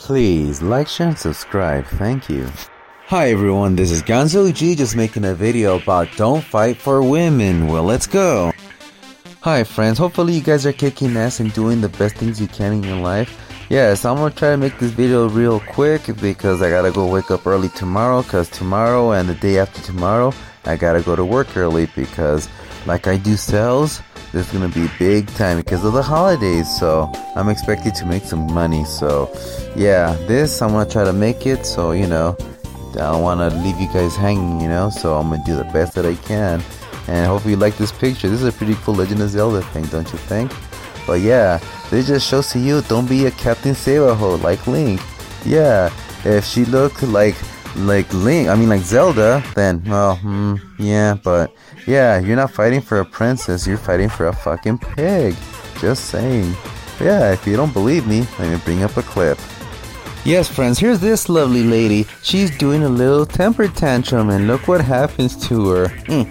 Please like, share, and subscribe. Thank you. Hi everyone, this is Gonzo G just making a video about don't fight for women. Well, let's go. Hi friends, hopefully you guys are kicking ass and doing the best things you can in your life. Yes, I'm gonna try to make this video real quick because I gotta go wake up early tomorrow, cause tomorrow and the day after tomorrow I gotta go to work early because like I do sales, this is gonna be big time because of the holidays, so I'm expected to make some money. So yeah, I'm gonna try to make it, so you know, I don't want to leave you guys hanging, you know, so I'm gonna do the best that I can. And hopefully you like this picture. This is a pretty cool Legend of Zelda thing, don't you think? But yeah, this just shows to you, don't be a Captain Save-A-Ho like Link. Yeah, if she looked like Link, I mean like Zelda, then, well, yeah, but yeah, you're not fighting for a princess, you're fighting for a fucking pig. Just saying. Yeah, if you don't believe me, let me bring up a clip. Yes, friends, here's this lovely lady. She's doing a little temper tantrum, and look what happens to her.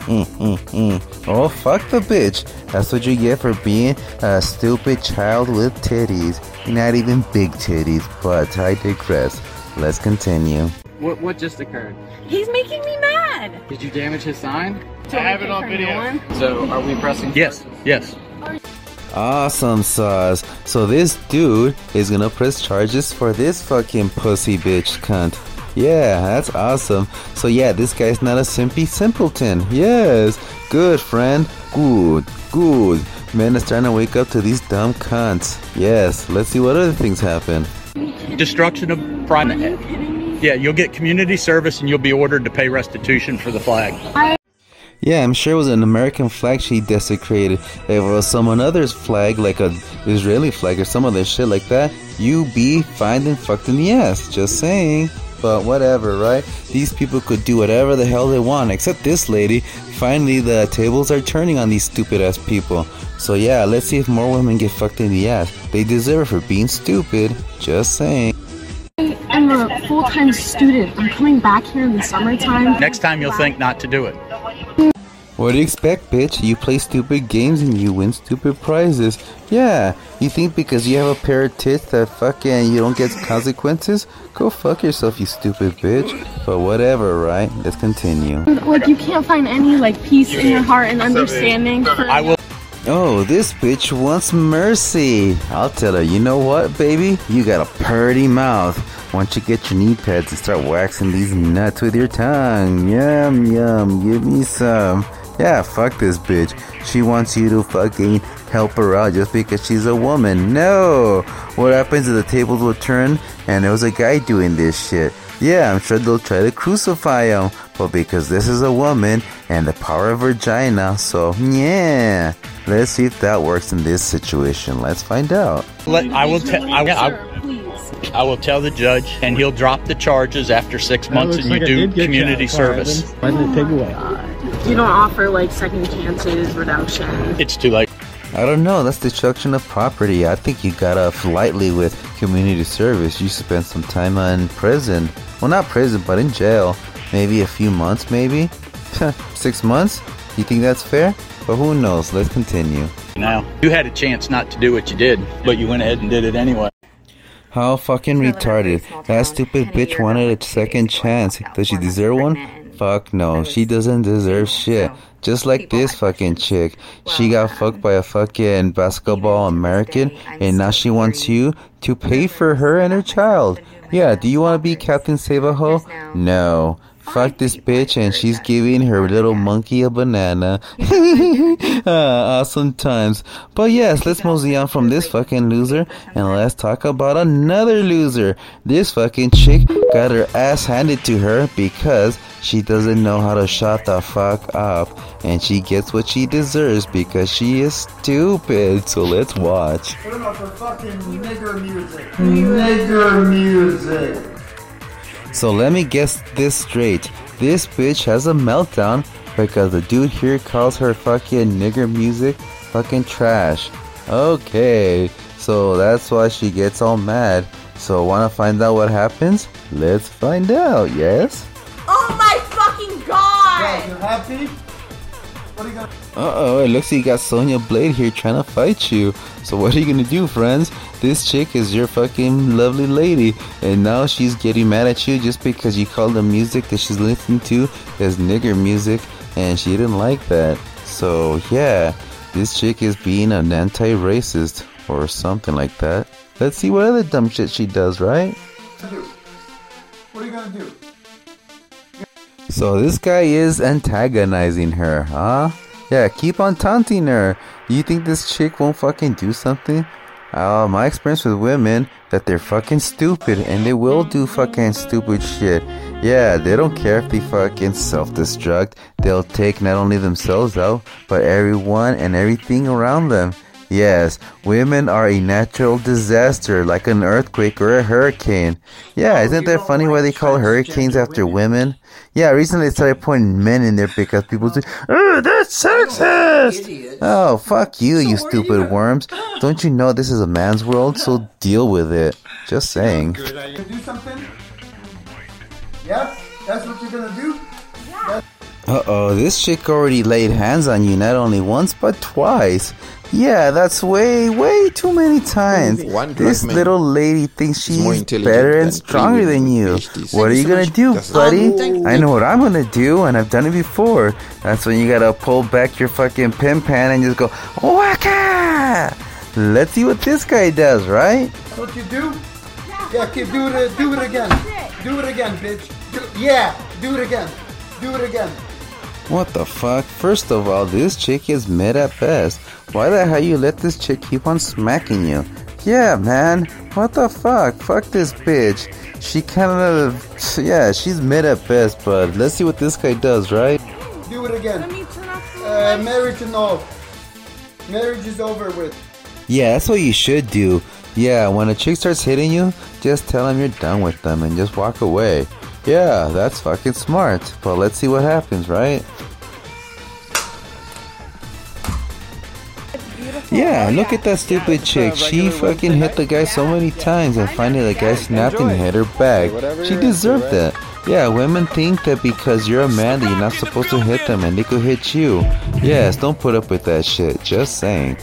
Oh, fuck the bitch. That's what you get for being a stupid child with titties. Not even big titties, but I digress. Let's continue. What just occurred? He's making me mad. Did you damage his sign? I have it on video. So are we pressing? Yes. Awesome sauce. So this dude is gonna press charges for this fucking pussy bitch cunt. Yeah, that's awesome. So yeah, this guy's not a simpleton. Yes, good friend. Good. Man is trying to wake up to these dumb cunts. Yes, let's see what other things happen. Destruction of private. Yeah, you'll get community service and you'll be ordered to pay restitution for the flag. Yeah, I'm sure it was an American flag she desecrated. If it was someone other's flag, like a Israeli flag or some other shit like that, you be fined and fucked in the ass. Just saying. But whatever, right? These people could do whatever the hell they want, except this lady. Finally, the tables are turning on these stupid ass people. So yeah, let's see if more women get fucked in the ass. They deserve for being stupid. Just saying. I'm a full-time student. I'm coming back here in the summertime. Next time you'll think not to do it. What do you expect, bitch? You play stupid games and you win stupid prizes. Yeah, you think because you have a pair of tits that fucking you don't get consequences? Go fuck yourself, you stupid bitch. But whatever, right? Let's continue. Like, you can't find any, like, peace in your heart and understanding for... I will. Oh, this bitch wants mercy. I'll tell her, you know what, baby? You got a purty mouth. Why don't you get your knee pads and start waxing these nuts with your tongue? Yum, give me some. Yeah, fuck this bitch. She wants you to fucking help her out just because she's a woman. No! What happens is the tables will turn and there was a guy doing this shit. Yeah, I'm sure they'll try to crucify him. But because this is a woman and the power of vagina, so yeah. Let's see if that works in this situation. Let's find out. I will tell the judge, and he'll drop the charges after 6 months, and you do community service. Why did it take away? You don't offer, like, second chances, redemption. It's too late. I don't know, that's destruction of property. I think you got off lightly with community service. You spent some time in prison. Well, not prison, but in jail. Maybe a few months, maybe? 6 months? You think that's fair? But who knows? Let's continue. Now, you had a chance not to do what you did, but you went ahead and did it anyway. How fucking retarded. That stupid bitch wanted a second chance. Does she deserve one? Fuck no. She doesn't deserve shit. Just like this fucking chick. She got fucked by a fucking basketball American, and now she wants you to pay for her and her child. Yeah, do you want to be Captain Save-A-Ho? No. Fuck this bitch, and she's giving her little monkey a banana. Awesome times. But yes, let's mosey on from this fucking loser, and let's talk about another loser. This fucking chick got her ass handed to her because she doesn't know how to shut the fuck up, and she gets what she deserves because she is stupid. So let's watch. Put him up for fucking nigger music. Nigger music. So let me guess this straight. This bitch has a meltdown because the dude here calls her fucking nigger music fucking trash. Okay, so that's why she gets all mad. So wanna find out what happens? Let's find out, yes? Oh my fucking god! Bro, you happy? Uh-oh, it looks like you got Sonya Blade here trying to fight you. So what are you gonna do, friends? This chick is your fucking lovely lady, and now she's getting mad at you just because you called the music that she's listening to as nigger music, and she didn't like that. So yeah, this chick is being an anti-racist or something like that. Let's see what other dumb shit she does, right? What are you gonna do? So this guy is antagonizing her, huh? Yeah, keep on taunting her. You think this chick won't fucking do something? My experience with women, that they're fucking stupid and they will do fucking stupid shit. Yeah, they don't care if they fucking self-destruct. They'll take not only themselves out, but everyone and everything around them. Yes, women are a natural disaster, like an earthquake or a hurricane. Yeah, isn't that funny why they call hurricanes after women? Yeah, recently they started putting men in there because people say, "Oh, that's sexist!" Oh, fuck you, you stupid worms. Don't you know this is a man's world? So deal with it. Just saying. You gonna do something? Yeah? That's what you're gonna do? Uh-oh, this chick already laid hands on you not only once, but twice. Yeah, that's way too many times. This little lady thinks she's better and stronger than you. What are you gonna do, buddy? I know what I'm gonna do, and I've done it before. That's when you gotta pull back your fucking pin pan and just go, waka! Let's see what this guy does, right? That's what you do? Yeah, keep do it again. Do it again, bitch. Do it again. Do it again. What the fuck? First of all, this chick is mid at best. Why the hell you let this chick keep on smacking you? Yeah, man. What the fuck? Fuck this bitch. She yeah, she's mid at best, but let's see what this guy does, right? Do it again. Marriage and all. Marriage is over with. Yeah, that's what you should do. Yeah, when a chick starts hitting you, just tell them you're done with them and just walk away. Yeah, that's fucking smart. But let's see what happens, right? Yeah, look at that stupid chick. She fucking hit the guy so many times and finally the guy snapped and hit her back. She deserved that. Yeah, women think that because you're a man that you're not supposed to hit them and they could hit you. Yes, don't put up with that shit. Just saying.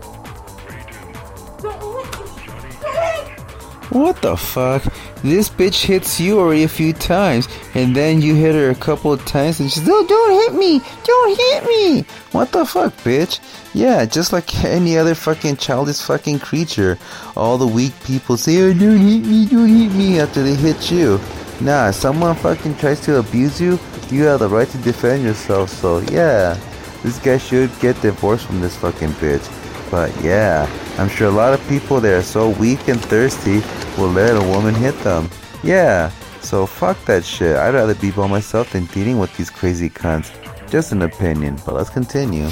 What the fuck? This bitch hits you already a few times, and then you hit her a couple of times, and she's, "No, don't hit me! Don't hit me!" What the fuck, bitch? Yeah, just like any other fucking childish fucking creature. All the weak people say, "Oh, don't hit me," after they hit you. Nah, if someone fucking tries to abuse you, you have the right to defend yourself, so yeah. This guy should get divorced from this fucking bitch. But yeah, I'm sure a lot of people that are so weak and thirsty will let a woman hit them. Yeah, so fuck that shit. I'd rather be by myself than dealing with these crazy cunts. Just an opinion, but let's continue.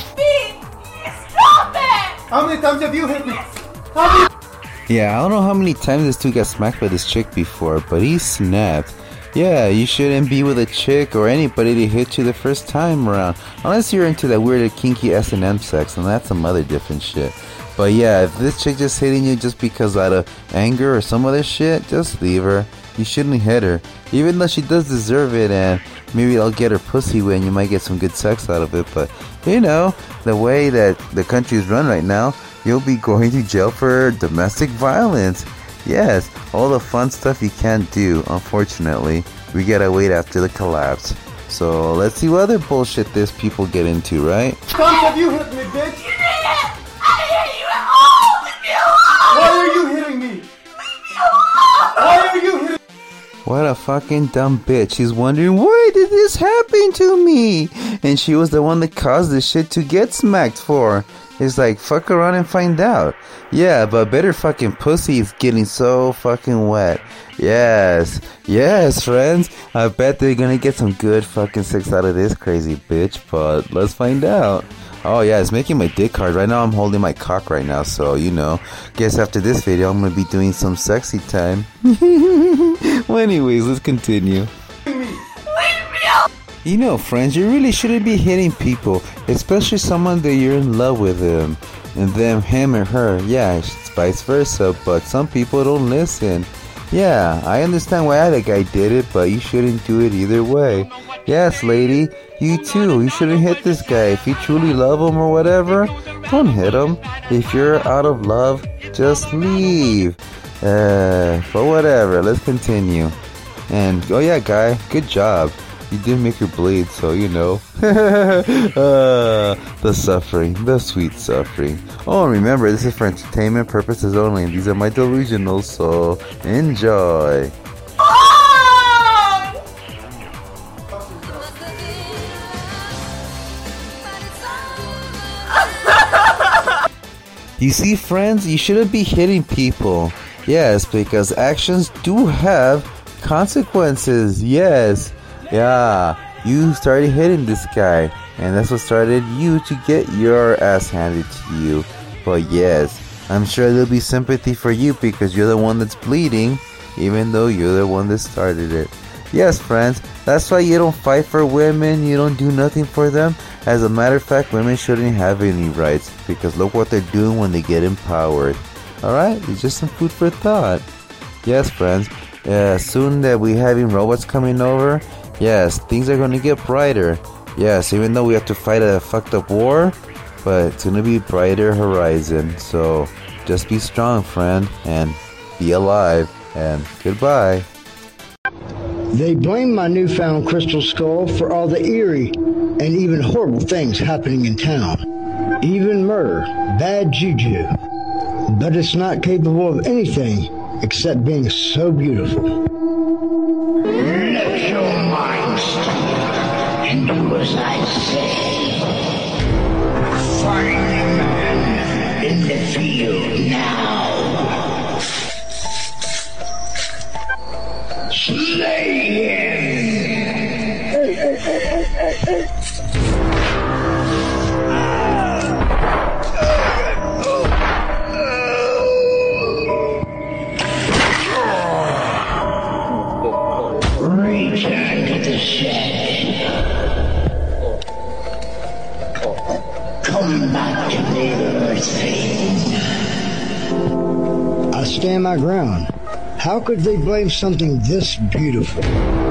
Stop it! How many times have you hit me? Yeah, I don't know how many times this dude got smacked by this chick before, but he snapped. Yeah, you shouldn't be with a chick or anybody to hit you the first time around. Unless you're into that weird kinky S&M sex, and that's some other different shit. But yeah, if this chick just hitting you just because out of anger or some other shit, just leave her. You shouldn't hit her. Even though she does deserve it, and maybe I'll get her pussy wet and you might get some good sex out of it. But, you know, the way that the country is run right now, you'll be going to jail for domestic violence. Yes, all the fun stuff you can't do, unfortunately. We gotta wait after the collapse. So let's see what other bullshit this people get into, right? Times have you hit me, bitch? You did it! I hit you at all! Leave me alone! Why are you hitting me? Leave me alone! Why are you hitting me? What a fucking dumb bitch. She's wondering, why did this happen to me? And she was the one that caused this shit to get smacked for. It's like, fuck around and find out. Yeah, but better fucking pussy is getting so fucking wet. Yes, friends. I bet they're gonna get some good fucking sex out of this crazy bitch, but let's find out. Oh yeah, it's making my dick hard. Right now I'm holding my cock right now, so you know. Guess after this video I'm gonna be doing some sexy time. Well, anyways, let's continue. You know, friends, you really shouldn't be hitting people, especially someone that you're in love with them, and them, him or her. Yeah, it's vice versa, but some people don't listen. Yeah, I understand why that guy did it, but you shouldn't do it either way. Yes, lady, you too. You shouldn't hit this guy. If you truly love him or whatever, don't hit him. If you're out of love, just leave. But whatever, let's continue. And, oh yeah, guy, good job. You did make your blade, so you know. The suffering, the sweet suffering. Oh, and remember, this is for entertainment purposes only, and these are my delusionals, so enjoy. You see, friends, you shouldn't be hitting people. Yes, because actions do have consequences. Yes. Yeah, you started hitting this guy, and that's what started you to get your ass handed to you. But yes, I'm sure there'll be sympathy for you because you're the one that's bleeding, even though you're the one that started it. Yes, friends, that's why you don't fight for women, you don't do nothing for them. As a matter of fact, women shouldn't have any rights, because look what they're doing when they get empowered. Alright, it's just some food for thought. Yes, friends, soon that we're having robots coming over, yes, things are going to get brighter. Yes, even though we have to fight a fucked up war, but it's going to be brighter horizon. So just be strong, friend, and be alive, and goodbye. They blame my newfound crystal skull for all the eerie and even horrible things happening in town. Even murder, bad juju. But it's not capable of anything except being so beautiful. Let your mind steer and do as I say. Find the man in the field now. Slay him! Return to the shed. Come back to the earth. I stand my ground. How could they blame something this beautiful?